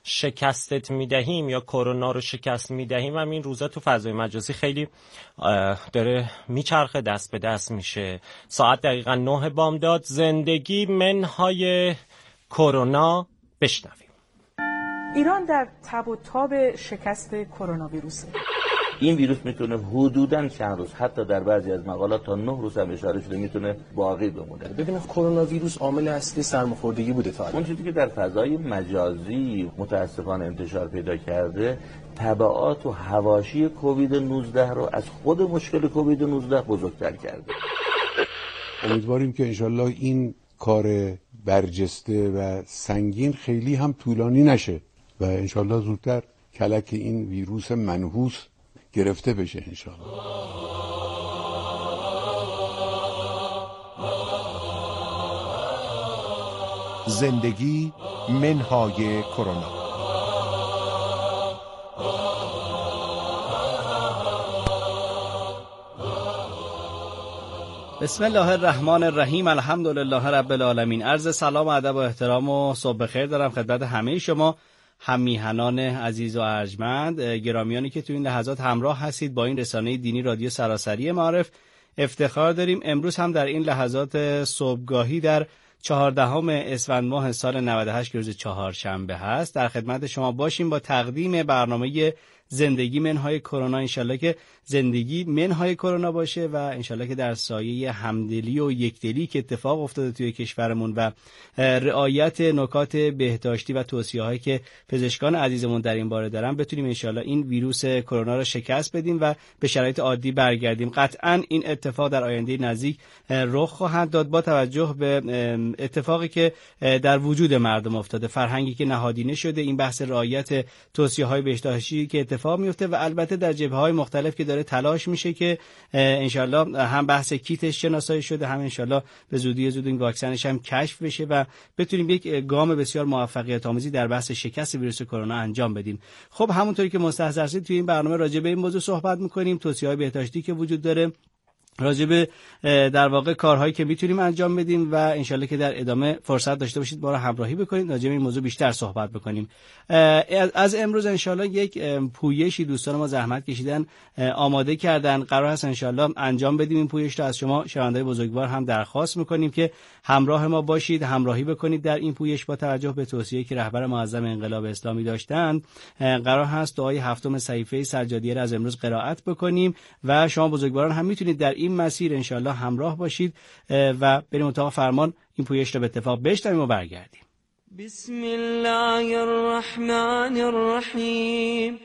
شکستت میدهیم یا کرونا رو شکست میدهیم هم این روزا تو فضای مجازی خیلی داره میچرخه، دست به دست میشه. ساعت دقیقاً 9 بامداد، زندگی منهای کرونا، بشنویم. ایران در تب و تاب شکست کرونا ویروسه. این ویروس میتونه حدوداً چند روز، حتی در بعضی از مقالات تا 9 روز هم اشاره شده، میتونه باقی بمونه. ببینید کرونا ویروس عامل اصلی سرماخوردگی بوده تا الان. اون چیزی که در فضای مجازی متاسفانه انتشار پیدا کرده، تبعات و حواشی کووید 19 رو از خود مشکل کووید 19 بزرگتر کرده. امیدواریم که انشالله این کار برجسته و سنگین خیلی هم طولانی نشه و انشالله زودتر کلک این ویروس منحوس گرفته بشه انشالله. زندگی منهای کرونا. بسم الله الرحمن الرحیم. الحمدلله رب العالمین. عرض سلام و ادب و احترام و صبح بخیر دارم خدمت همه شما هم‌میهنان عزیز و ارجمند، گرامیانی که تو این لحظات همراه هستید با این رسانه دینی رادیو سراسری معارف. افتخار داریم امروز هم در این لحظات صبحگاهی در 14 اسفند ماه سال 98 که روز چهارشنبه هست در خدمت شما باشیم با تقدیم برنامه زندگی منهای کرونا. انشالله که زندگی منهای کرونا باشه و انشالله که در سایه همدلی و یکدلی که اتفاق افتاده توی کشورمون و رعایت نکات بهداشتی و توصیه‌هایی که پزشکان عزیزمون در این باره دارن بتونیم انشالله این ویروس کرونا رو شکست بدیم و به شرایط عادی برگردیم. قطعاً این اتفاق در آینده نزدیک رخ خواهد داد با توجه به اتفاقی که در وجود مردم افتاده، فرهنگی که نهادینه شده، این بحث رعایت توصیه‌های بهداشتی که اتفاق میفته و البته در جبهه‌های مختلف که داره تلاش میشه که انشالله هم بحث کیتش شناسایی شده، هم انشالله به زودی زود این واکسنش هم کشف بشه و بتونیم یک گام بسیار موفقیت آمیزی در بحث شکست ویروس کرونا انجام بدیم. خب همونطوری که مستحضر هستید توی این برنامه راجع به این موضوع صحبت می‌کنیم، توصیه‌های بهداشتی که وجود داره، راجع به در واقع کارهایی که میتونیم انجام بدیم و انشالله که در ادامه فرصت داشته باشید ما رو همراهی بکنید راجع به این موضوع بیشتر صحبت بکنیم. از امروز انشالله یک پویشی دوستان ما زحمت کشیدن آماده کردن، قرار هست انشالله انجام بدیم این پویش رو. از شما شنونده‌های بزرگوار هم درخواست میکنیم که همراه ما باشید، همراهی بکنید در این پویش. با توجه به توصیه‌ای که رهبر معظم انقلاب اسلامی داشتن قرار هست دعای 7 صحیفه سجادیه را از امروز قرائت بکنیم و شما بزرگواران هم میتونید در این مسیر انشالله همراه باشید و بریم اتاق فرمان این پویش رو به اتفاق بشنویم و برگردیم. بسم الله الرحمن الرحیم.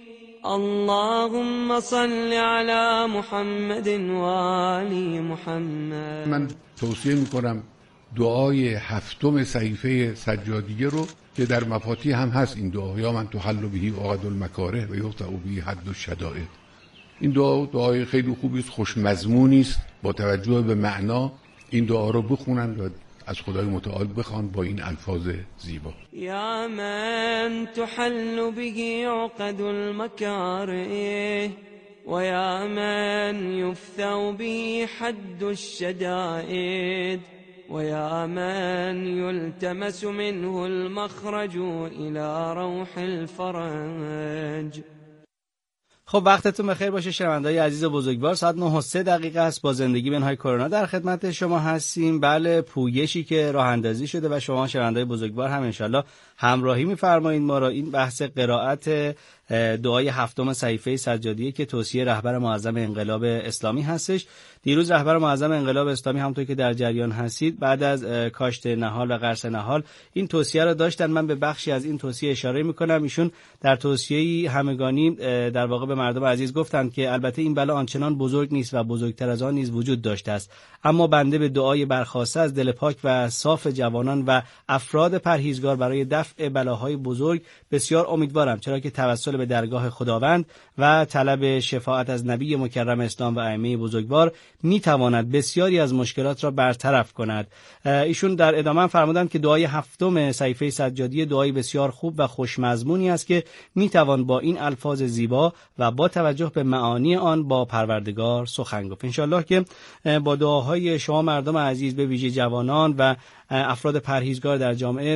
اللهم صل علی محمد و آل محمد. من توصیه میکنم دعای 7 صحیفه سجادیه رو که در مفاتیح هم هست این دعا، یا من تحل بهی عقد المکاره و یقطع بهی حد الشدائد. این دعای خیلی خوبی است، خوش مضمونی است. با توجه به معنا این دعا رو بخونن و از خدای متعال بخوان با این الفاظ زیبا. یا من تحل به عقد المکاره و یا من یفتو به حد الشدائد و یا من یلتمس منه المخرج الى روح الفرج. خب وقتتون بخیر باشه شنونده‌های عزیز و بزرگوار. ساعت 9:03 است. با زندگی منهای کرونا در خدمت شما هستیم. بله، پویشی که راه اندازی شده و شما شنونده‌های بزرگوار هم انشالله همراهی می‌فرمایید ما را. این بحث قرائت دعای 7 صحیفه سجادیه که توصیه رهبر معظم انقلاب اسلامی هستش. دیروز رهبر معظم انقلاب اسلامی همونطور که در جریان هستید بعد از کاشت نهال و قرص نهال این توصیه را داشتن. من به بخشی از این توصیه اشاره میکنم. ایشون در توصیه‌ای همگانی در واقع به مردم عزیز گفتند که البته این بلا آنچنان بزرگ نیست و بزرگتر از آن نیز وجود داشته است، اما بنده به دعای برخاسته از دل پاک و صاف جوانان و افراد پرهیزگار برای دفع بلاهای بزرگ بسیار امیدوارم، چرا که توسل به درگاه خداوند و طلب شفاعت از نبی مکرم اسلام و ائمه بزرگوار میتواند بسیاری از مشکلات را برطرف کند. ایشون در ادامه فرمودند که دعای 7 صحیفه سجادیه دعای بسیار خوب و خوشمضمونی است که میتوان با این الفاظ زیبا و با توجه به معانی آن با پروردگار سخن گفت. انشالله که با دعاهای شما مردم عزیز به ویژه جوانان و افراد پرهیزگار در جامعه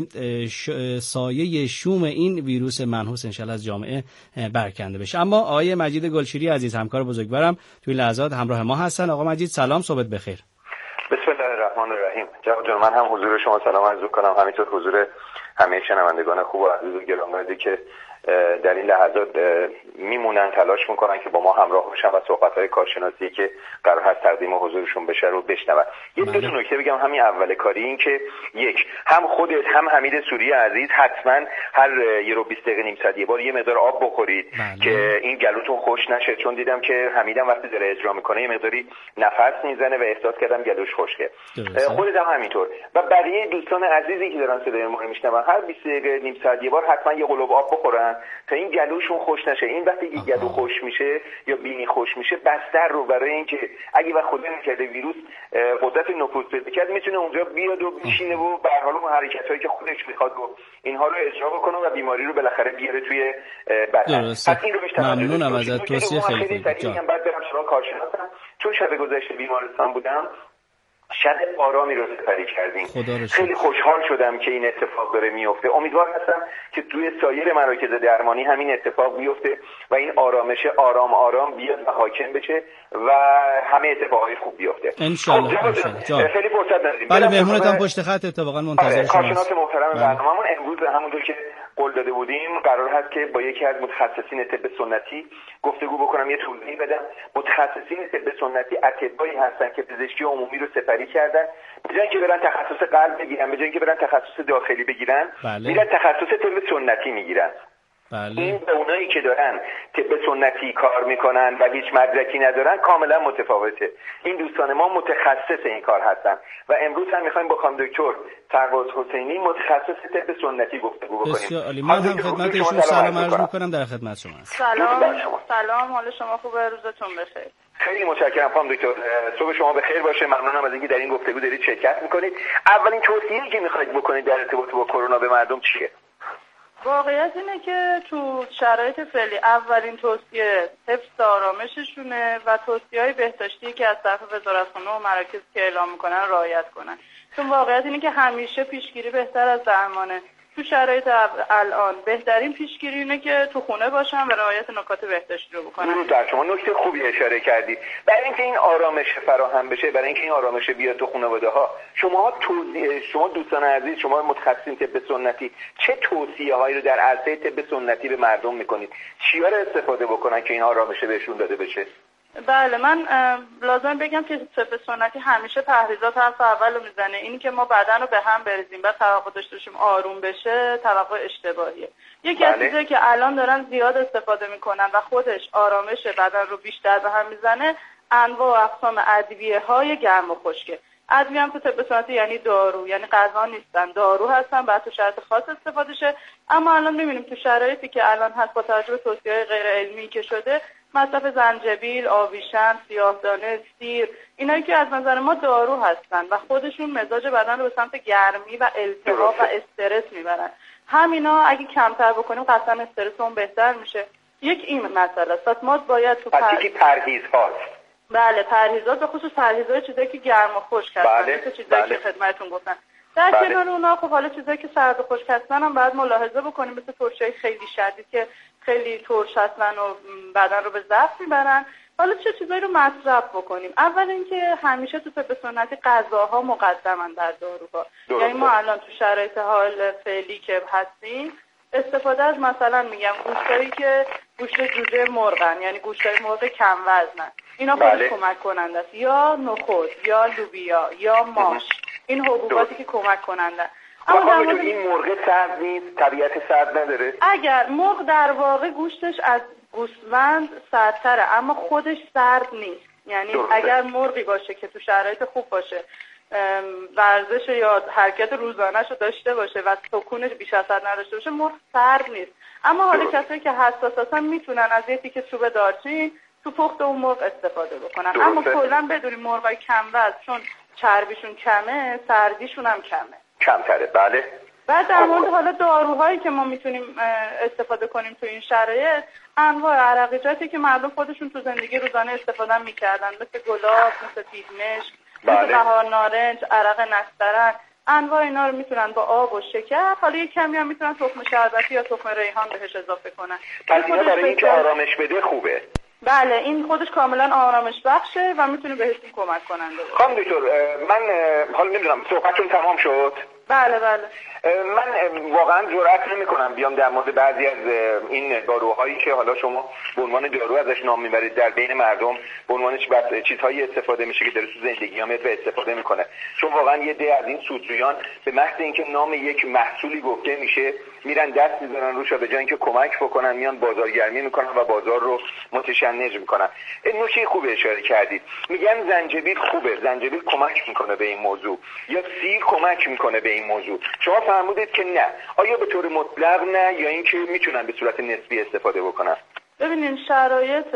سایه شوم این ویروس منحوس انشالله از جامعه برکنده بشه. اما آقای مجید گلشیری عزیز، همکار بزرگوارم توی لحظات همراه ما هستن. آقا مجید سلام، صبحت بخیر. بسم الله الرحمن الرحیم. جناب جان، من هم حضور شما سلام عرض کنم، همینطور حضور همه شنوندگان خوب و عزیز و گرامی که در این لحظات میمونن، تلاش میکنن که با ما همراه باشن و صحبت‌های کارشناسی که قرار هست تقدیم حضورشون بشه رو بشنون. یه دو تا نکته بگم همین اول کاری، این که یک، هم خودت هم حمید سوری عزیز حتما هر یه رو 20 دقیقه نیم ساعت یه بار یه مقدار آب بخورید که این گلوتون خوش نشه، چون دیدم که حمیدم وقتی داره اجرا میکنه یه مقداری نفس میزنه و احساس کردم گلوش خشکه. خودت هم همینطور و بقیه دوستان عزیزی که دارن صدای ما رو میشنون هر 20 دقیقه نیم ساعت یه بار حتما یه قلوب آب بخورن تا این گلوشون خوش نشه. این وقتی که گلو خوش میشه یا بینی خوش میشه، بستر رو برای اینکه اگه وقت خدا نکرده ویروس قدرت نفوذ پیدا کرد میتونه اونجا بیاد و بشینه و به هر حال اون حرکتایی که خودش میخواد رو اینها رو اجرا بکنه و بیماری رو بالاخره بیاره توی بدن. پس این رو بیشتر ممنونم ازت، توصیه خیلی خوبه. بعد برم سراغ کارشناسم، چون شب گذشته بیمارستان بودم شب آرامی رو سپری کردیم. خیلی خوشحال شدم که این اتفاق داره میفته. امیدوار هستم که توی سایر مراکز درمانی همین اتفاق بیفته و این آرامش آرام آرام بیاد و حاکم بشه و همه اتفاقای خوب بیفته ان شاء الله. خیلی فرصت نداریم. بله، مهمونتون پشت خط اتفاقا منتظر شماست. کارشناس محترم برنامه‌مون امروز همونجور که قول داده بودیم قرار هست که با یکی از متخصصین طب سنتی گفتگو بکنم، یه توضیح بدم. متخصصین طب سنتی اطبایی هستن که پزشکی عمومی رو سپری کردن، به جای اینکه برن تخصص قلب بگیرن، به جای اینکه برن تخصص داخلی بگیرن، میرن تخصص طب سنتی میگیرن. این به اونایی که دارن طب سنتی کار میکنن و هیچ مدرکی ندارن کاملا متفاوته. این دوستان ما متخصص این کار هستن و امروز هم میخوایم با خانم دکتر سرباز حسینی متخصص طب سنتی گفتگو بکنیم. بسیار عالی. من هم خدمت ایشون سلام عرض میکنم، در خدمت شما هستم. سلام، حال شما خوبه؟ روزتون بخیر. خیلی متشکرم خانم دکتر، صبح شما بخیر باشه. ممنونم از اینکه در این گفتگو دارید شرکت میکنید. اولین توصیه‌ای که میخواید بکنید در ارتباط با کرونا به مردم چیه؟ واقعیت اینه که تو شرایط فعلی اولین توصیه حفظ آرامششونه و توصیه‌های بهداشتی که از طرف وزارتخونه و مراکز که اعلام میکنن رعایت کنن، چون واقعیت اینه که همیشه پیشگیری بهتر از درمانه. تو شرایط الان بهترین پیشگیری اینه که تو خونه باشن و رعایت نکات بهداشتی رو بکنن. در شما نکته خوبی اشاره کردید. برای اینکه این آرامش فراهم بشه، برای اینکه این آرامش بیاد تو خانواده‌ها، شما دوستان عزیز، شما متخصصین طب سنتی چه توصیه‌هایی رو در عرصه طب سنتی به مردم میکنید؟ چیا رو استفاده بکنن که این آرامش بهشون داده بشه؟ بله، من لازم بگم که طب سنتی همیشه پرهیزات حرف اولو میزنه. اینی که ما بدن رو به هم بریزیم بعد توقع داشته باشیم آروم بشه، توقع اشتباهیه. یکی از چیزایی که الان دارن زیاد استفاده میکنن و خودش آرامش بدن رو بیشتر به هم میزنه، انواع و اقسام ادویه‌های گرم و خشکه. ادویه هم تو طب سنتی یعنی دارو، یعنی غذا نیستن، دارو هستن، بعد تو شرایط خاص استفاده شه. اما الان میبینیم تو شرایطی که الان هست با توجه به توصیه‌های غیر علمی که شده، مصرف زنجبیل، آویشن، سیاه‌دانه، سیر، اینایی که از نظر ما دارو هستن و خودشون مزاج بدن رو به سمت گرمی و التهاب و استرس میبرن. همینا اگه کمتر بکنیم قطعا استرسمون بهتر میشه. یک این مسئله است. پس ما باید تو پرهیزها. بله، پرهیزات به خصوص پرهیزای چیزایی که گرم و خشک هستن، مثل چیزایی که خدمتتون گفتن. در کنار اونا خب حالا چیزایی که سرد و خشک هستن هم باید ملاحظه بکنیم، مثل ترشیای خیلی شدید که خیلی ترش هستن و بدن رو به ضعف میبرن. حالا چه چیزایی رو مصرف بکنیم؟ اول اینکه همیشه تو طب سنتی غذاها مقدمن در داروها. یعنی ما الان تو شرایط حال فعلی که هستیم استفاده از مثلا میگم گوشتایی که گوشت جوجه مرغن، یعنی گوشتای مرغ کم وزنن، اینا خیلی کمک کننده است. یا نخود یا لوبیا یا ماش، این حبوباتی که کمک کننده. اما در مورد این مرغ سرد نیست، طبیعت سرد نداره. اگر مرغ در واقع گوشتش از گوسفند سردتره اما خودش سرد نیست. یعنی اگر مرغی باشه که تو شرایط خوب باشه، ورزش یا حرکت روزانه‌شو داشته باشه و سکونش بیش از حد نداشته باشه، مرغ سرد نیست. اما حالا کسایی که حساس هستن میتونن از یه تیکه چوب دارچین تو پخت اون مرغ استفاده بکنن. اما کلا بدونیم مرغای کم وزن چون چربیشون کمه، سردیشون هم کمتره. بله. بعد در مورد حالا داروهایی که ما میتونیم استفاده کنیم تو این شرایط، انواع عرقیجاتی که مردم خودشون تو زندگی روزانه استفاده میکردن، مثل گلاب، مثل پیدمشک، مثل بهار نارنج، عرق نسترن، انواع اینا رو میتونن با آب و شکر، حالا یک کمی هم میتونن تخم شربتی یا تخم ریحان بهش اضافه کنن. پس اینا برای اینکه آرامش بده خوبه. بله این خودش کاملا آرامش بخشه و میتونه بهتون کمک کننده باشه. خانم دکتر من حالا نمیدونم صحبتتون تمام شد؟ بله بله. من واقعا جرئت نمی‌کنم بیام در مورد بعضی از این داروهایی که حالا شما به عنوان دارو ازش نام میبرید در بین مردم به عنوان چیزهایی استفاده میشه که در زندگی هم استفاده میکنه، چون واقعا یه ده از این سودجویان به محض اینکه نام یک محصولی گفته میشه میرن دست میذارن روش و به جای اینکه کمک بکنن میان بازارگرمی میکنن و بازار رو متشنج میکنن. نوشی خوب اشاره کردید، میگن زنجبیل خوبه، زنجبیل کمک میکنه به این موضوع، یا سیر کمک میکنه به این موضوع. شما فرمودید که نه، آیا به طور مطلق نه یا اینکه میتونن به صورت نسبی استفاده بکنن؟ ببینین شرایط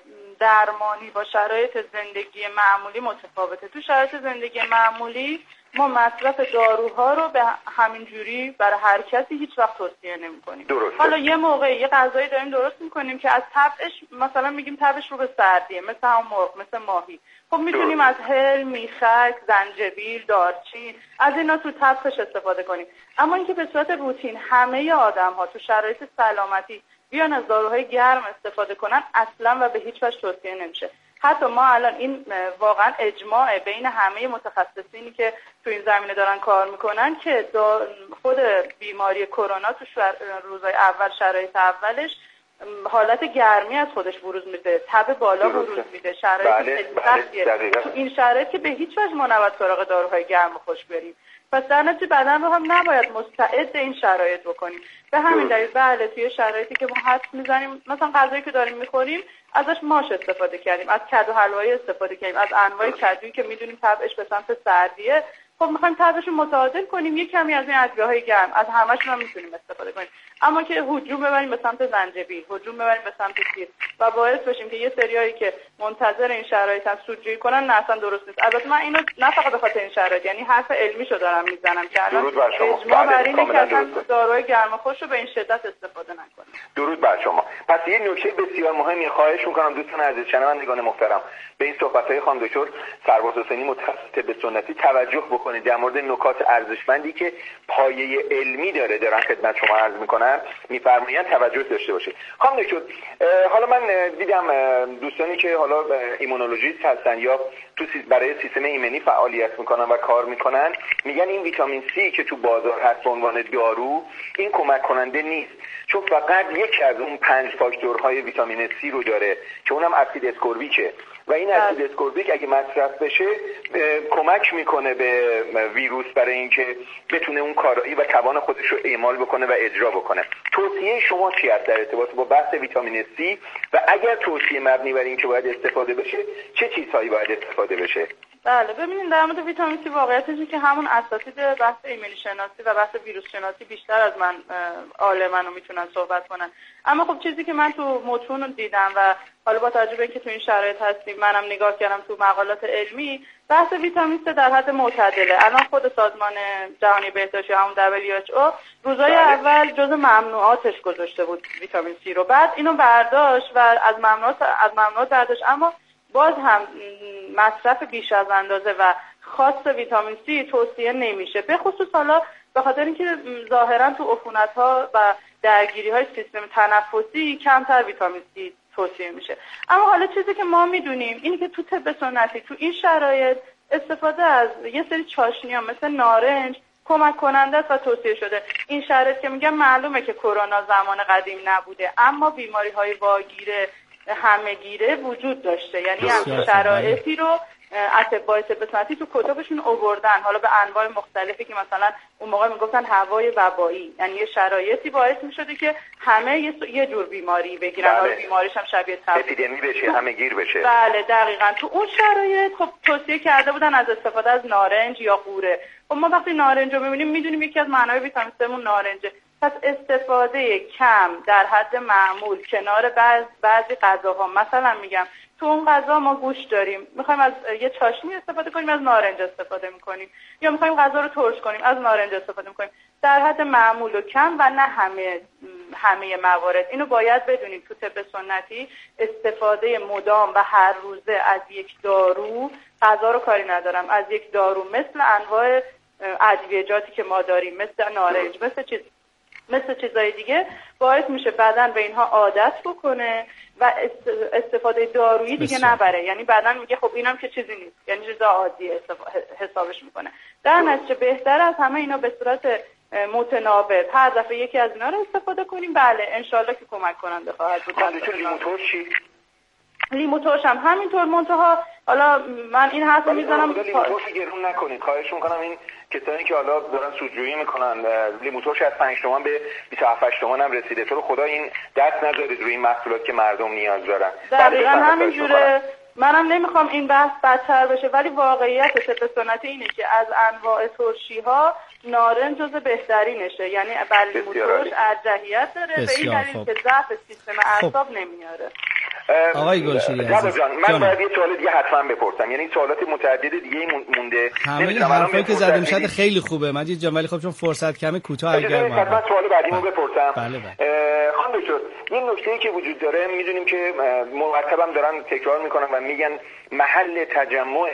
درمانی با شرایط زندگی معمولی متفاوته. تو شرایط زندگی معمولی ما مصرف داروها رو به همین جوری برای هر کسی هیچ وقت توصیه نمی‌کنیم. حالا یه موقعی یه غذایی داریم درست می‌کنیم که از تبش مثلا میگیم تبش رو به سردیه، مثل هم مرغ، مثل ماهی. خب میتونیم از هل، میخک، زنجبیل، دارچین از اینا تو طبخش استفاده کنیم. اما اینکه به صورت روتین همه آدم‌ها تو شرایط سلامتی بیان از داروهای گرم استفاده کنن اصلا و به هیچ وجه توصیه نمیشه. حتی ما الان این واقعا اجماع بین همه متخصصینی که تو این زمینه دارن کار میکنن که خود بیماری کرونا تو روزهای اول، شرایط اولش حالت گرمی از خودش بروز میده، تب بالا بروز میده، شرایط سختیه. تو این شرایط که به هیچ وجه ما نباید سراغ داروهای گرم و خوش بریم. پس در نتیجه بدن رو هم نباید مستعد این شرایط بکنیم. به همین دلیل بله توی شرایطی که ما حدس میزنیم مثلا غذایی که داریم میخوریم ازش ماش استفاده کردیم، از کدو حلوایی استفاده کردیم، از انواع کدویی که میدونیم طبعش به سمت سردیه، خب میخوایم طبعش رو متعادل کنیم، یک کمی از این ادویه‌های گرم از همه‌شون هم میتونیم استفاده کنیم. اما که هجوم ببریم به سمت زنجبیل، هجوم ببریم به سمت سیر و باعث بشیم که یه سریایی که منتظر این شرایطن سودجویی کنن، نه اصلا درست نیست. البته من اینو نه فقط به خاطر این شرایط، یعنی حرف علمیشو دارم میزنم که الان اجماع بر اینه که اصلا داروهای گرماخوش رو به این شدت استفاده نکنیم. درود بر شما. پس یه نکته بسیار مهمی خواهش می‌کنم دوستان عزیز شنوندگان محترم به این صحبت‌های خانم دکتر سرباز حسینی متخصص طب سنتی توجه بکنید در مورد نکات ارزشمندی که پایه علمی دارن خدمت شما عرض می‌کنم، می‌فرمایند توجه داشته باشید. خانم دکتر حالا من دیدم دوستانی که حالا ایمونولوژیست هستن یا تو برای سیستم ایمنی فعالیت میکنن و کار میکنن میگن این ویتامین سی که تو بازار هست به عنوان دارو این کمک کننده نیست، چون فقط یکی از اون 5 فاکتورهای ویتامین سی رو داره که اونم اسید اسکوربیکه و این اسید اسکوربیک اگه مصرف بشه کمک میکنه به ویروس برای اینکه بتونه اون کارایی و توان خودش رو اعمال بکنه و اجرا بکنه. توصیه شما چی است در ارتباط با بحث ویتامین سی و اگر توصیه مبنی بر این که باید استفاده بشه چه چیزهایی باید استفاده بشه؟ بله ببینید در مورد ویتامین سی واقعیتش اینه که همون اساتید بحث ایمنی شناسی و بحث ویروس شناسی بیشتر از من عالمانو میتونن صحبت کنن. اما خب چیزی که من تو متون دیدم و حالا با توجه به اینکه تو این شرایط هستیم منم نگاه کردم تو مقالات علمی، بحث ویتامین سی در حد معتدله. الان خود سازمان جهانی بهداشت همون WHO روزهای اول جزء ممنوعاتش گذاشته بود ویتامین سی رو، بعد اینو برداشت و از ممنوعات برداشت، اما باز هم مصرف بیش از اندازه و خاص ویتامین سی توصیه نمیشه، به خصوص حالا به خاطر اینکه ظاهرا تو عفونت‌ها و درگیری‌های سیستم تنفسی کمتر ویتامین سی توصیه میشه. اما حالا چیزی که ما میدونیم اینه که تو طب سنتی تو این شرایط استفاده از یه سری چاشنی‌ها مثل نارنج کمک کننده است و توصیه شده. این شرایط که میگم معلومه که کرونا زمان قدیم نبوده، اما بیماری‌های واگیره همه‌گیره وجود داشته، یعنی همین شرایطی رو اطباء طب سنتی تو کتابشون آوردن، حالا به انواع مختلفی که مثلا اون موقع میگفتن هوای وبایی، یعنی یه شرایطی باعث میشده که همه یه جور بیماری بگیرن، حالا بیماریش هم شبیه اپیدمی بشه، همه گیر بشه. بله دقیقاً. تو اون شرایط خب توصیه کرده بودن از استفاده از نارنج یا قوره. خب ما وقتی نارنج رو می‌بینیم میدونیم یکی از معنای ویتامین سی مون نارنجه، پس استفاده کم در حد معمول کنار بعضی غذاها، مثلا میگم تو اون غذا ما گوشت داریم میخوایم از یه چاشنی استفاده کنیم از نارنج استفاده میکنیم، یا میخوایم غذا رو ترش کنیم از نارنج استفاده میکنیم، در حد معمول و کم و نه همه موارد. اینو باید بدونید تو طب سنتی استفاده مدام و هر روزه از یک دارو، غذا رو کاری ندارم، از یک دارو مثل انواع ادویه‌جاتی که ما داریم مثل نارنج، مثل چیزای دیگه باعث میشه بدن به اینها عادت بکنه و استفاده دارویی دیگه نبره. یعنی بدن میگه خب اینم که چیزی نیست، یعنی چیز عادی حسابش میکنه. در نتیجه بهتر از همه اینا به صورت متناوب هر دفعه یکی از اینا رو استفاده کنیم. بله انشالله که کمک کننده خواهد بود. لیمو ترش چی؟ لیمو ترش هم همینطور، منتها حالا من این حرفو میزنم لیمو ترش گرون نکنید خواهش میکنم. این کسانی که حالا دارن سودجویی میکنن لیمو ترش از 5 تومان به 27 تومان هم رسیده. تو رو خدا این دست نذارید روی این محصولات که مردم نیاز دارن. دقیقاً همینجوره. منم نمیخوام این بحث بدتر بشه، ولی واقعیت طب سنتی اینه که از انواع ترشی ها نارنج جزو بهترینشه. یعنی لیمو ترش ارجحیت داره به این دلیل که ضعف سیستم اعصاب نمیاره. آقای گلشیری عزیز جان من باید یه سوال دیگه حتما بپرسم، یعنی سوالات متعدد دیگه مونده. همه حرفایی که زده میشه خیلی خوبه مجید جان، ولی خب چون فرصت کمه کوتاه اگر من سوال بعدیمو بپرسم. بله. خانم دکتر این نکته‌ای که وجود داره میدونیم که مرتبا دارن تکرار میکنن و میگن محل تجمع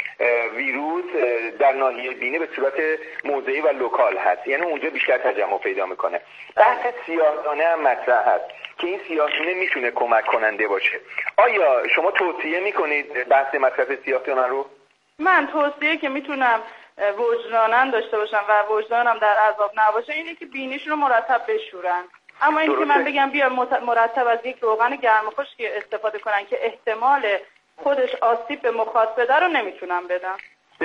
ویروس در ناحیه بینی به صورت موضعی و لوکال هست، یعنی اونجا بیشتر تجمع پیدا میکنه. بحث سیاه‌دانه هم مطرح هست که این سیاه‌دانه میتونه کمک کننده باشه. آیا شما توصیه میکنید بحث مصرف سیاه‌دانه رو؟ من توصیه که میتونم وجدانن داشته باشم و وجدانم در عذاب نباشه اینه که بینیشون رو مرتب بشورن. اما اینکه من بگم بیا مرتب از یک روغن گرم خشک استفاده کنن که احتمال خودش آسیب به مخاط بده رو نمیتونم بدم.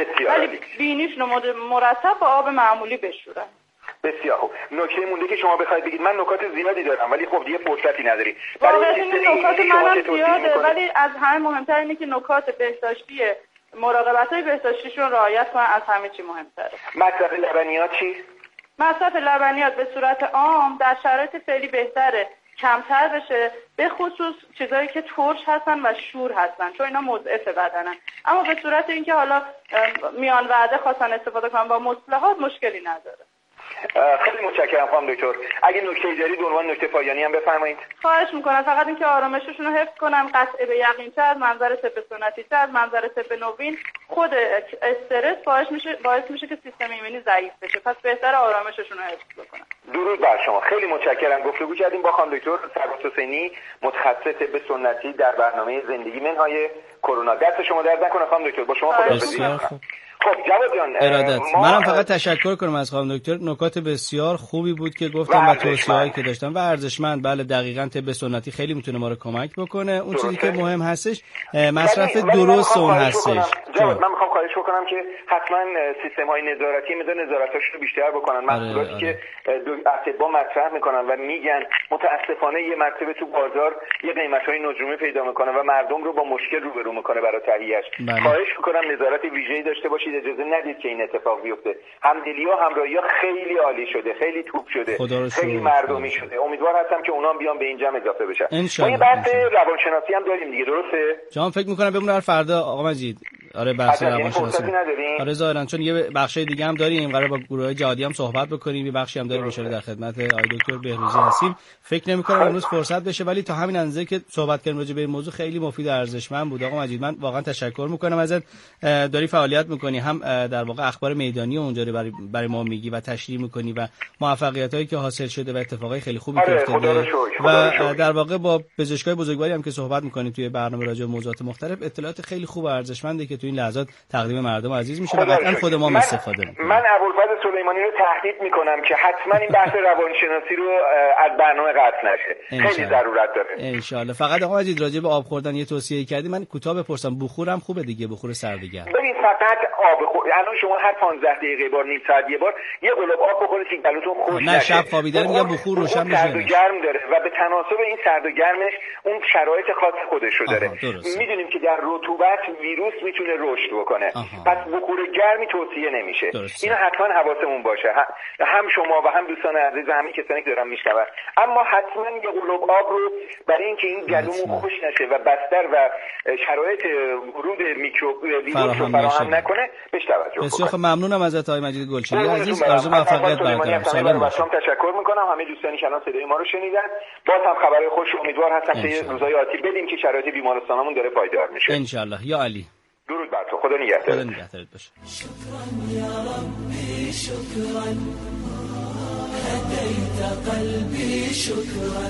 ولی بینیشون رو مرتب با آب معمولی بشورن. بسیار خوب. نکته مونده که شما بخواید بگید. من نکات زیادی دارم ولی خب دیگه فرصتی نداری. برای این نکات منم زیاده ولی از همه مهمتر اینه که نکات بهداشتی مراقبت‌های بهداشتیشون رعایت کنن، از همه چی مهمتره. مصرف لبنیات چی؟ مصرف لبنیات به صورت عام در شرایط فعلی بهتره کمتر بشه، به خصوص چیزایی که ترش هستن و شور هستن چون اینا مضعف بدنن. اما به صورت اینکه حالا میان وعده خواستن استفاده کنن با مصلحات مشکلی نداره. خیلی متشکرم خانم دکتر. اگه نکته‌ای دارید به عنوان نکته پایانی هم بفرمایید. خواهش میکنم. فقط اینکه آرامششون رو حفظ کنن، قطع به یقین چه از منظر طب سنتی چه از منظر طب نوین خود استرس باعث میشه که سیستم ایمنی ضعیف بشه، پس بهتره آرامششون رو حفظ بکنن. درود بر شما. خیلی متشکرم. گفتگو کردیم با خانم دکتر سرباز حسینی متخصص طب سنتی در برنامه زندگی منهای کرونا. دست شما درد نکنه خانم دکتر. با شما خداحافظی. خب جواد جان ارادت. منم فقط تشکر کنم از خانم دکتر، نکات بسیار خوبی بود که گفتم و توصیه‌هایی که داشتم و ارزشمند. بله دقیقاً طب سنتی خیلی میتونه ما رو کمک بکنه. اون چیزی که مهم هستش مصرف درست اون هستش. جواد من میخوام خواهش بکنم که حتما سیستم‌های نظارتی نظارتاشون رو بیشتر بکنن. محصولاتی که اطباء مطرح میکنن و میگن متاسفانه یه مرتبه تو بازار یه قیمت‌های نجومی پیدا میکنه و مردم رو با مشکل روبرو میکنه برای تهیه‌اش. خواهش میکنم نظارت ویژه‌ای داشته باشید، اجازه ندید که این اتفاق بیفته. همدلی و همراهی‌ها خیلی عالی شده، خیلی توپ شده، خیلی مردمی شده. امیدوار هستم که اونام بیان به این جمع اضافه بشن. ما یه بحث روانشناسی هم داریم دیگه، درسته؟ جان فکر می‌کنم بمونه هر فردا آقا مجید. آره بحث روانشناسی نداریم. آره ظاهرا چون یه بخشای دیگه هم داریم، قراره با گروه‌های جهادی هم صحبت بکنیم، یه بخشی هم داریم ان شاءالله در خدمت آقای دکتر بهروزی هستیم. فکر نمی‌کنم امروز فرصت بشه، ولی تا همین اندازه که صحبت کردیم راجع به این موضوع خیلی مفید و ارزشمند بود. آقا مجید من واقعا تشکر می‌کنم ازت. داری فعالیت می‌کنی، هم در واقع اخبار میدانی اونجا رو برای ما میگی و تشریح می‌کنی و موفقیتایی که حاصل شده و اتفاقای خیلی خوبی که افتاده و در واقع با پزشکای بزرگواری هم که صحبت می‌کنیم توی برنامه راجع به موضوعات مختلف، اطلاعات خیلی خوب و ارزشمندی که توی این لحظات تقدیم مردم عزیز میشه و قطعاً خود ما استفاده می‌کنیم. من ابوالفضل سلیمانی رو تهدید می‌کنم که حتما این بحث روانشناسی رو از برنامه قطع نشه. خیلی ضرورت داره. ان شاءالله. فقط آقا مجید راجع به آب خوردن یه توصیه کردی، من کوتاه بپرسم. بخور هم خوبه دیگه، بخور سردگرم. ببین فقط آب الان شما هر 15 دقیقه بار نیم ساعت یه بار یه قلاب آب بخورید که گلوتون خشک نشه. نه شب خوابیدن میگم بخور روشن بشه. سرد و گرم داره و به تناسب این سرد و گرمش اون شرایط خاص خودش رو داره. میدونیم که در رطوبت ویروس میتونه رشد بکنه. پس بخور گرمی توصیه نمیشه. اینو حتما حواسمون باشه. هم شما و هم دوستان عزیز و همین کسانی که دارن میشنون. اما حتما یه قلاب آب رو برای اینکه این گلومون خشک نشه و بستر و شرایط ورود میکروب ویروس رو فراهم نکنه بهش توجه کنید. بسیار ممنونم ازت آقای مجید گلچینی عزیز. آرزو موفقیت براتون. سلام باشم. تشکر میکنم. همه دوستانی که الان صدای ما رو شنیدن. باز هم خبر خوش امیدوار هستم که روزهای آتی بدیم که شرایط بیمارستانمون داره پایدار میشه. ان شاء الله. یا علی. درود بر تو. خدا نگهدارت. خدا نگهدارت باشه. شكرا هديت قلبي شكرا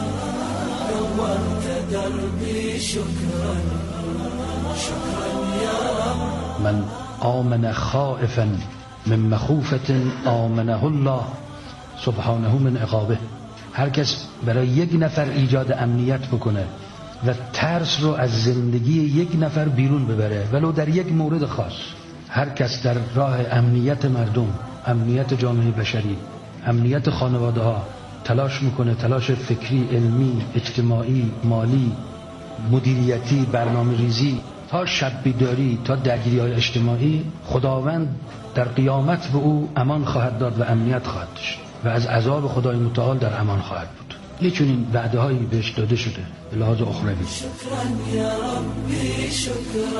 نورت دربي شكرا شكرا يا رب. من آمن خائفا من مخوفة آمنه الله سبحانه من عقابه. هر کس برای یک نفر ایجاد امنیت بکنه و ترس رو از زندگی یک نفر بیرون ببره ولو در یک مورد خاص، هر کس در راه امنیت مردم، امنیت جامعه بشری، امنیت خانواده ها تلاش میکنه، تلاش فکری، علمی، اجتماعی، مالی، مدیریتی، برنامه ریزی تا شب بیداری تا درگیری های اجتماعی، خداوند در قیامت به او امان خواهد داد و امنیت خواهد داشت و از عذاب خدای متعال در امان خواهد بود. یه چنین وعده هایی بهش داده شده به لحاظ اخروی. شکرا یا ربی شکرا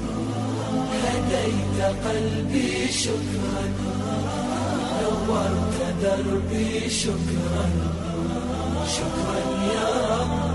هدیت قلبی شکرا نورت دربی شکرا شکرا یا رب.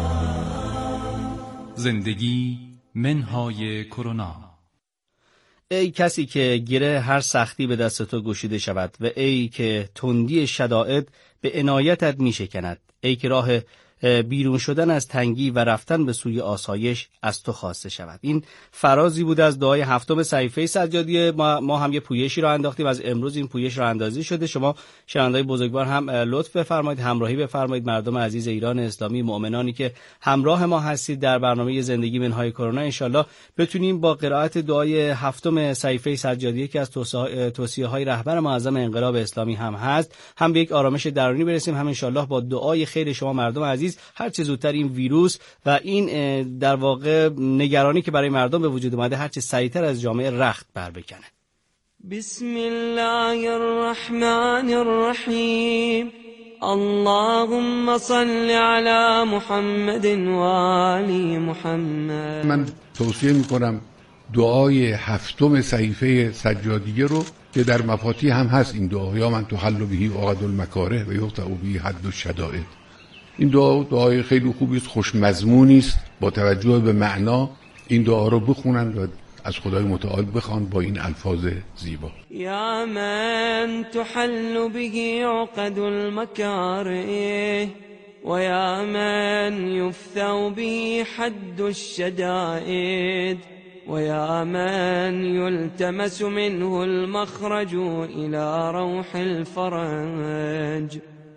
زندگی منهای کرونا. ای کسی که گره هر سختی به دست تو گشوده شود و ای که تندی شدائد به عنایتت می شکند، ای که راه بیرون شدن از تنگی و رفتن به سوی آسایش از تو خواسته شود. این فرازی بود از دعای هفتم صحیفه سجادیه. ما هم یه پویشی را انداختیم، از امروز این پویش را اندازی شده. شما شنوندگان بزرگوار هم لطف بفرمایید، همراهی بفرمایید. مردم عزیز ایران اسلامی، مؤمنانی که همراه ما هستید در برنامه زندگی منهای کرونا، انشالله بتونیم با قرائت دعای هفتم صحیفه سجادیه که از توصیه‌های رهبر معظم انقلاب اسلامی هم هست، هم به یک آرامش درونی برسیم، هم انشالله با دعای خیر شما مردم عزیز هر چه زودتر این ویروس و این در واقع نگرانی که برای مردم به وجود اومده هر چه سریعتر از جامعه رخت بر بکنه. بسم الله الرحمن الرحیم. اللهم صل علی محمد و آل محمد. من توصیه میکنم دعای هفتم صحیفه سجادیه رو که در مفاتیح هم هست این دعا، یا من تحل بهی عقد المکاره و یقطع بهی حد الشدائد. این دعای خیلی خوبی است، خوش مضمونی است. با توجه به معنا این دعا رو بخونن و از خدای متعال بخوان با این الفاظ زیبا. یا من تحل به عقد المکاره و یا من یفتو به حد الشدائد و یا من یلتمس منه المخرج الى روح الفرج.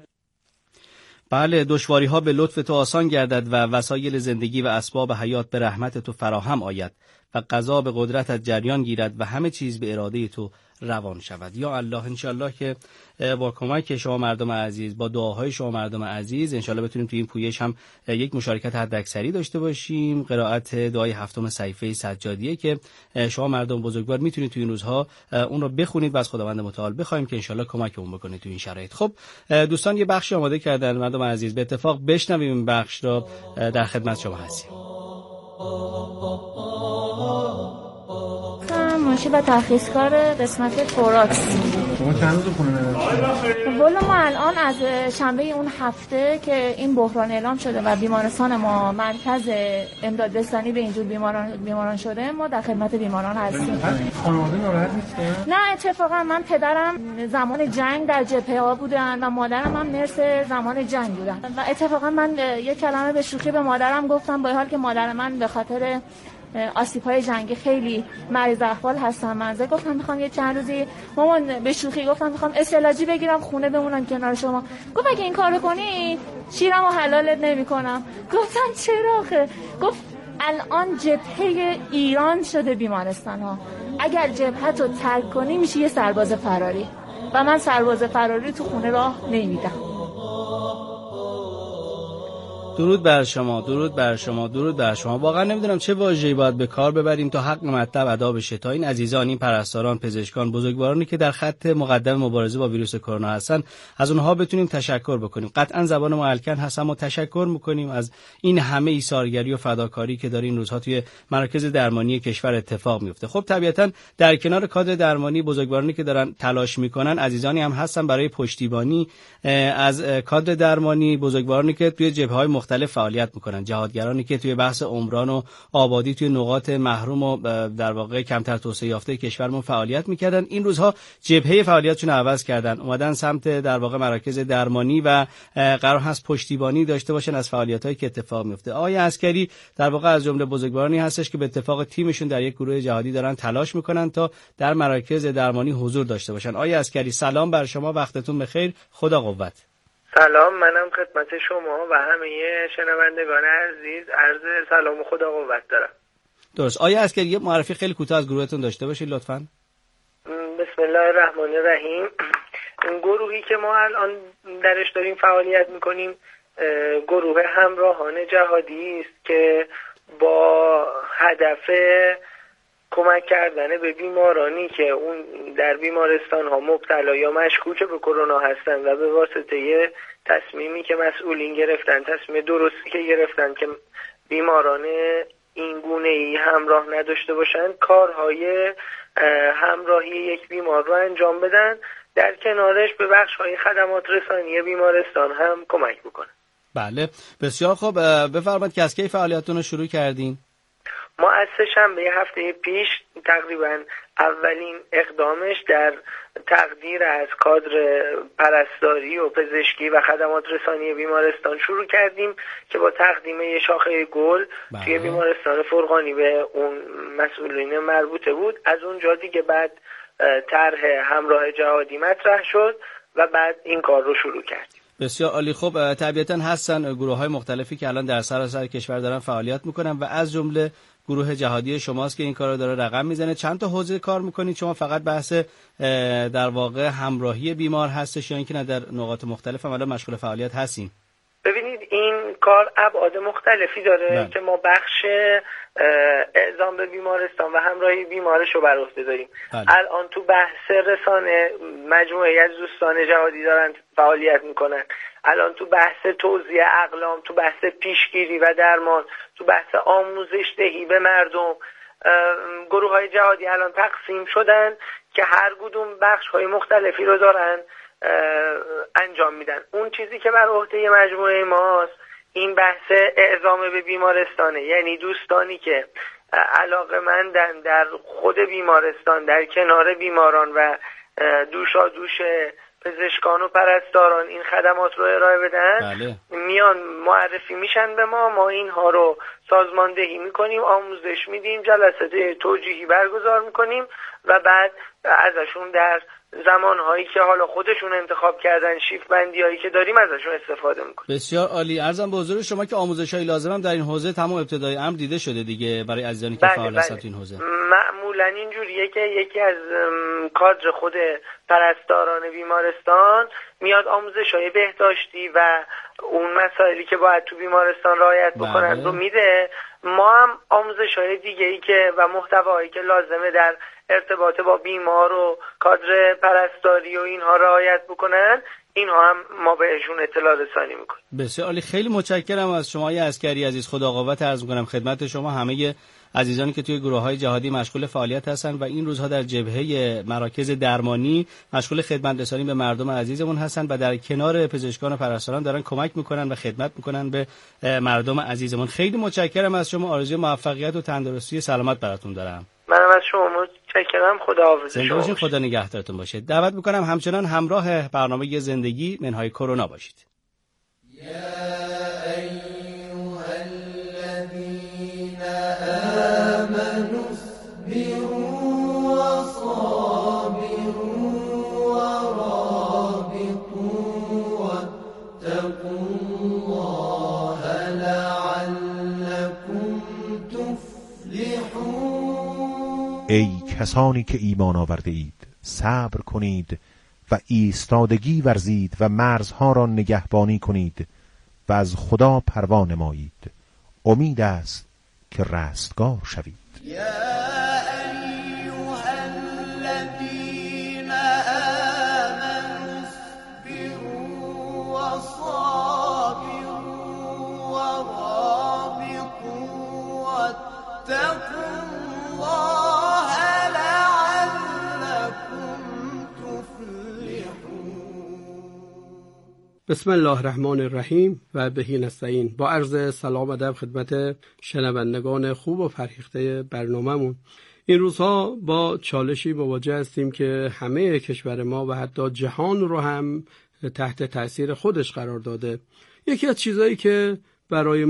بله، دشواری ها به لطف تو آسان گردد و وسایل زندگی و اسباب حیات به رحمت تو فراهم آید و قضا به قدرتت جریان گیرد و همه چیز به اراده تو روان شود. یا الله، انشالله که با کمک شما مردم عزیز، با دعاهای شما مردم عزیز، انشالله بتونیم توی این پویش هم یک مشارکت حداکثری داشته باشیم. قرائت دعای هفتم صحیفه سجادیه که شما مردم بزرگوار میتونید توی این روزها اون رو بخونید و از خداوند متعال بخوایم که انشالله کمکمون بکنه توی این شرایط. خب دوستان یه بخشی آماده کردن مردم عزیز، به اتفاق بشنویم این بخش رو، در خدمت شما هستیم. منشی و ترخیصکار قسمت فوراکس. شما چند روز خونه نداشتید؟ والا ما الان از شنبه اون هفته که این بحران اعلام شده و بیمارستان ما مرکز امداد رسانی به اینجور بیماران شده، ما در خدمت بیماران هستیم. خانواده ناراحت نیستن؟ نه، اتفاقا من پدرم زمان جنگ در جبهه ها بودن و مادرم هم نرس زمان جنگ بودن و اتفاقا من یک کلمه به شوخی به مادرم گفتم، با حال که مادر من به خاطر آسیب‌های جنگی خیلی مریض احوال هستم. منزه گفتم میخوام یه چند روزی، مامان به شوخی گفتم میخوام استعلاجی بگیرم خونه بمونم کنار شما. گفت اگه این کارو کنی شیرمو حلالت نمی‌کنم. گفتم چرا آخه؟ گفت الان جبهه ایران شده بیمارستان ها، اگر جبهتو ترک کنی میشی یه سرباز فراری و من سرباز فراری تو خونه راه نمیدم. درود بر شما، درود بر شما، درود بر شما. واقعا نمیدونم چه واژه‌ای باید به کار ببریم تا حق مطلب ادا بشه، تا این عزیزان، این پرستاران، پزشکان، بزرگوارانی که در خط مقدم مبارزه با ویروس کرونا هستن، از اونها بتونیم تشکر بکنیم. قطعا زبان ما الکن هست، اما تشکر میکنیم از این همه ایثارگری و فداکاری که داره این روزها توی مراکز درمانی کشور اتفاق میفته. خب طبیعتا در کنار کادر درمانی، بزرگوارانی که دارن تلاش میکنن، عزیزانی هم هستن برای پشتیبانی از کادر درمانی، بزرگوارانی که توی جبهه‌های مختلف فعالیت میکنن، جهادگرانی که توی بحث عمران و آبادی توی نقاط محروم و در واقع کمتر توسعه یافته کشورمون فعالیت میکردن. این روزها جبهه فعالیتشون عوض کردن، اومدن سمت در واقع مراکز درمانی و قرار هست پشتیبانی داشته باشن از فعالیتایی که اتفاق میفته. آقای عسکری در واقع از جمله بزرگوارانی هستش که به اتفاق تیمشون در یک گروه جهادی دارن تلاش میکنن تا در مراکز درمانی حضور داشته باشن. آقای عسکری سلام بر شما، وقتتون بخیر، خدا قوت. سلام، منم خدمت شما و همه شنوندگان عزیز عرض سلام و خدا قوت دارم. درست. آقای عسکری یه معرفی خیلی کوتاه از گروهتون داشته باشید لطفاً. بسم الله الرحمن الرحیم. گروهی که ما الان درش داریم فعالیت میکنیم گروه همراهان جهادی است که با هدف کمک کردن به بیمارانی که اون در بیمارستان ها مبتلا یا مشکوک به کرونا هستن و به واسطه تصمیمی که مسئولین گرفتن، تصمیم درستی که گرفتن که بیماران این گونه ای همراه نداشته باشن، کارهای همراهی یک بیمار رو انجام بدن، در کنارش به بخش‌های خدمات رسانی بیمارستان هم کمک بکنن. بله بسیار خوب. بفرمایید که از کی فعالیتتون رو شروع کردین؟ ما از سه‌شنبه هفته پیش تقریبا اولین اقدامش در تقدیر از کادر پرستاری و پزشکی و خدمات رسانی بیمارستان شروع کردیم که با تقدیم یه شاخه گل توی بیمارستان فرغانی به اون مسئولین مربوطه بود. از اونجا دیگه بعد طرح همراه جهادی مطرح شد و بعد این کار رو شروع کردیم. بسیار عالی. خب طبیعتاً هستن گروه‌های مختلفی که الان در سراسر کشور دارن فعالیت میکنن و از جمله گروه جهادی شماست که این کارو داره رقم میزنه. چند تا حوزه کار میکنید شما؟ فقط بحث در واقع همراهی بیمار هستش یا اینکه نه در نقاط مختلف هم الان مشغول فعالیت هستین؟ ببینید این کار ابعاد مختلفی داره که ما بخش اعزام به بیمارستان و همراهی بیمارش رو بر عهده داریم. الان تو بحث رسانه مجموعه از دوستان جهادی دارن فعالیت میکنن. الان تو بحث توزیع اقلام، تو بحث پیشگیری و درمان، تو بحث آموزش دهی به مردم، گروه های جهادی الان تقسیم شدن که هر کدوم بخش های مختلفی رو دارن انجام میدن. اون چیزی که بر عهده مجموعه ماست این بحث اعزام به بیمارستانه، یعنی دوستانی که علاقه‌مندن در خود بیمارستان در کنار بیماران و دوشا دوش پزشکان و پرستاران این خدمات رو ارائه بدن. میان معرفی میشن به ما اینها رو سازماندهی میکنیم، آموزش میدیم، جلسات توجیهی برگزار میکنیم و بعد ازشون در زمانهایی که حالا خودشون انتخاب کردن، شیفت بندی هایی که داریم ازشون استفاده میکنیم. بسیار عالی. عرضم به حضور شما که آموزش‌های لازم هم در این حوزه تمام ابتدای امر دیده شده دیگه برای عزیزانی که فعال هستن تو این حوزه. معمولا اینجوریه که یکی از کادر خود پرستاران بیمارستان میاد آموزش‌های بهداشتی و اون مسائلی که باید تو بیمارستان رعایت بکنن رو میده. ما هم آموزش‌های دیگه‌ای که و محتوایی که لازمه در ارتباط با بیمار و کادر پرستاری و اینها رعایت بکنن، اینها هم ما بهشون اطلاع رسانی میکنیم. بسیار عالی. خیلی متشکرم از شما ای عسکری عزیز. خدا قوت عرض میکنم خدمت شما همه عزیزانی که توی گروه‌های جهادی مشغول فعالیت هستن و این روزها در جبهه مراکز درمانی مشغول خدمت رسانی به مردم عزیزمون هستن و در کنار پزشکان و پرستاران دارن کمک میکنن و خدمت میکنن به مردم عزیزمون. خیلی متشکرم از شما. آرزوی موفقیت و تندرستی سلامت براتون دارم. منم از شما متشکرم. خداحافظ شما. خدا نگهدارتون باشه. دعوت میکنم همچنان همراه برنامه زندگی منهای کرونا باشید. ای کسانی که ایمان آورده اید، صبر کنید و ایستادگی ورزید و مرزها را نگهبانی کنید و از خدا پروا نمایید. امید است که رستگار شوید. بسم الله الرحمن الرحیم و بهی نستعین. با عرض سلام و ادب خدمت شنوندگان خوب و فرهیخته برنامه‌مون. این روزها با چالشی مواجه هستیم که همه کشور ما و حتی جهان رو هم تحت تأثیر خودش قرار داده. یکی از چیزایی که برای